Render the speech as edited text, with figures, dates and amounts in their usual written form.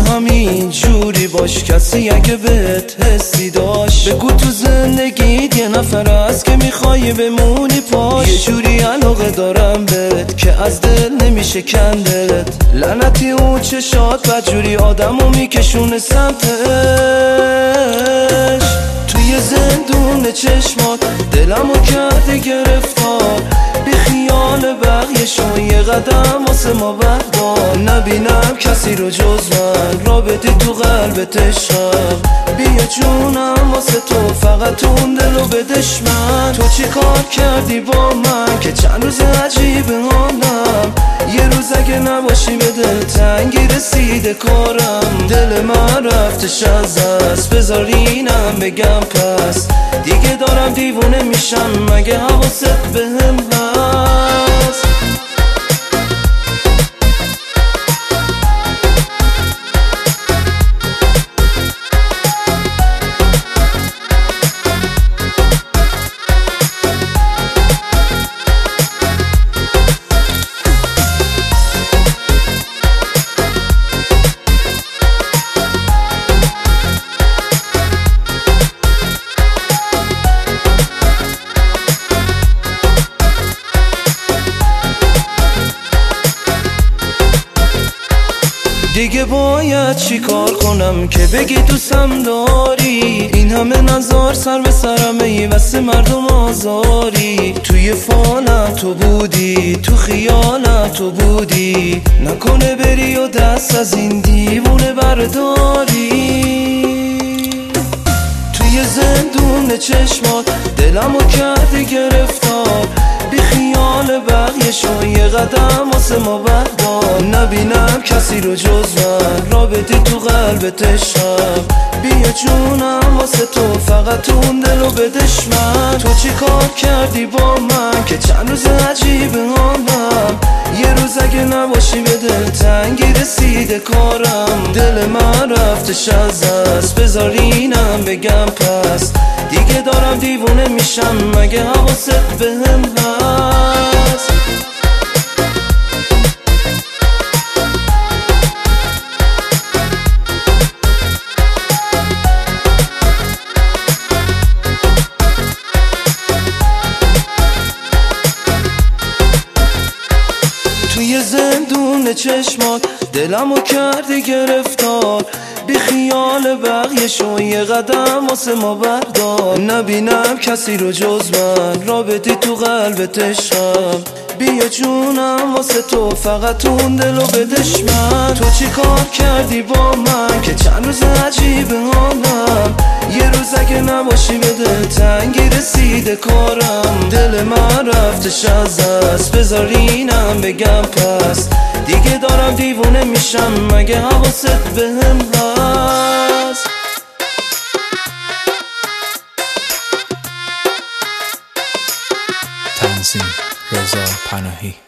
همین جوری باش. کسی اگه بهت حسی داشت بگو تو زندگیت یه نفر هست که میخوای بمونی پاش. یه جوری علاقه دارم بهت که از دل نمیشه کندت. لعنتی اون چشات بدجوری آدمو میکشونه سمتش. توی زندون چشمات دلمو کرده گرفتار. بی خیال بقیه شو یه قدم واسه ما بردار. نبینم کسی رو جز من، را بدی تو قلبت عشقم. بیا جونم واسه تو، فقط اون دلو بدش من. تو چی کار کردی با من که چند روز عجیب حالم. یه روز اگه نباشی به دل تنگی رسیده کارم. دل من رفتش از دست، بذار اینم بگم پس. دیگه دارم دیوونه میشم مگه حواست بهم هست؟ دیگه باید چی کار کنم که بگی دوستم داری؟ این همه نظر سر به سرمه ای واسه مردم آزاری. توی فالم تو بودی، تو خیالم تو بودی. نکنه بری و دست از این دیوونه برداری. توی زندون چشمات دلمو کردی گرفتار. بی خیال بقیه شو یه قدم واسه ما بردار. نبینم کسی رو جز من، را بدی تو قلبت عشقم. بیا جونم واسه تو، فقط اون دلو بدش من. تو چی کار کردی با من که چند روز عجیب حالم. یه روز اگه نباشی به دل تنگی رسیده کارم. دل من رفتش از دست، بذار اینم بگم پس. دیگه دارم دیوونه میشم مگه حواست بهم هست؟ توی زندون چشمات دلمو کردی گرفتار. بی خیال بقیه شو یه قدم واسه ما بردار. نبینم کسی رو جز من، را بدی تو قلبت عشقم. بیا جونم واسه تو، فقط اون دلو بدش من. تو چی کار کردی با من که چند روز عجیب حالم. یه روز اگه نباشی به دل تنگی رسیده کارم. دل من رفتش از دست، بذار اینم بگم پس. دیگه دارم دیوونه میشم مگه حواست بهم هست؟ تنظیم رضا پناهی.